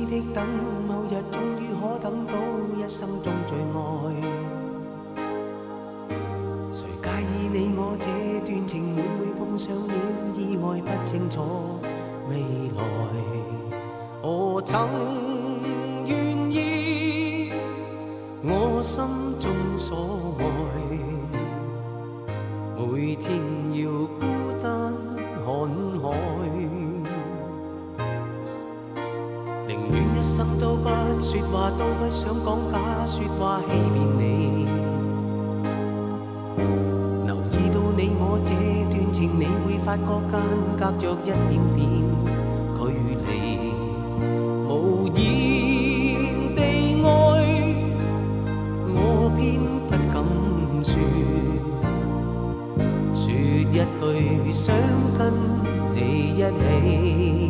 的等，某日終於可等到一生中最愛。誰介意你我這段情會唔會碰上了意外，不清楚未來。我曾願意我心中所愛，每天要孤單看海，寧願一生都不說話，都不想講假說話欺騙你。留意到你我這段情，你會發覺間隔着一點點距離，無言地愛，我偏不敢說，說一句想跟你一起。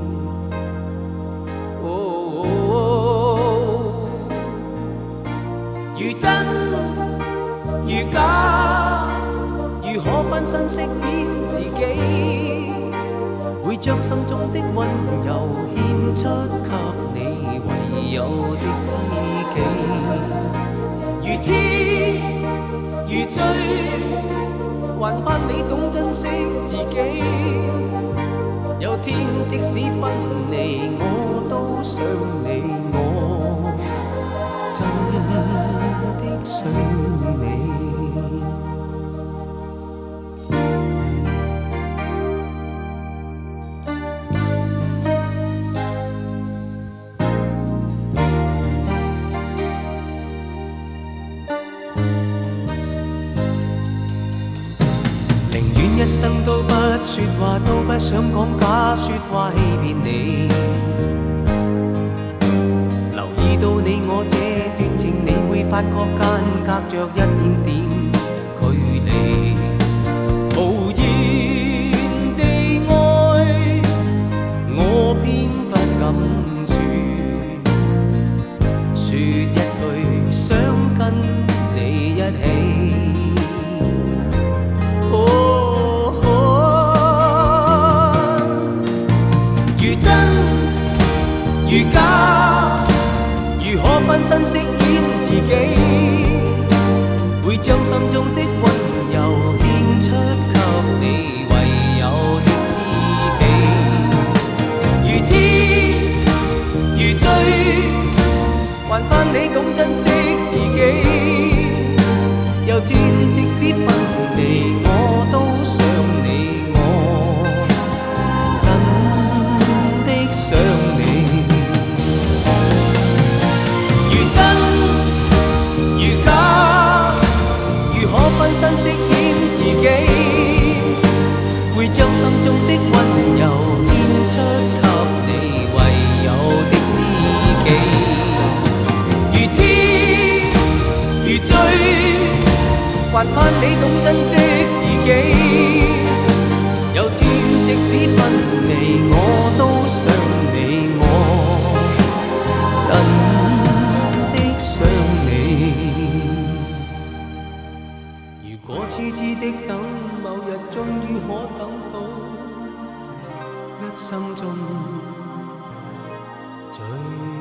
如真如假，如何分身飾演自己，會將心中的溫柔獻出給你唯有的知己。如痴如醉，還盼你懂珍惜自己。有天即使分離，我都想你，我真的想你。寧願一生都不說話，都不想講假說話欺騙你。留意到你我這段情，你會發覺間隔着一點點距離，無言地愛，我偏不敢說，說一句想跟你一起。如真如假，如可分身飾演自己，會將心中的溫柔獻出給你唯有的知己。如痴如醉，還盼你懂珍惜自己。有天即使分離，我都想你，我真的想你。如真如假，如可分身飾演自己，會將心中的溫柔獻出給你唯有的知己。如痴如醉，還盼你懂珍惜自己。有天即使分離，我都想你，我真的想你。如果痴痴的等，某日終於可等到一生中最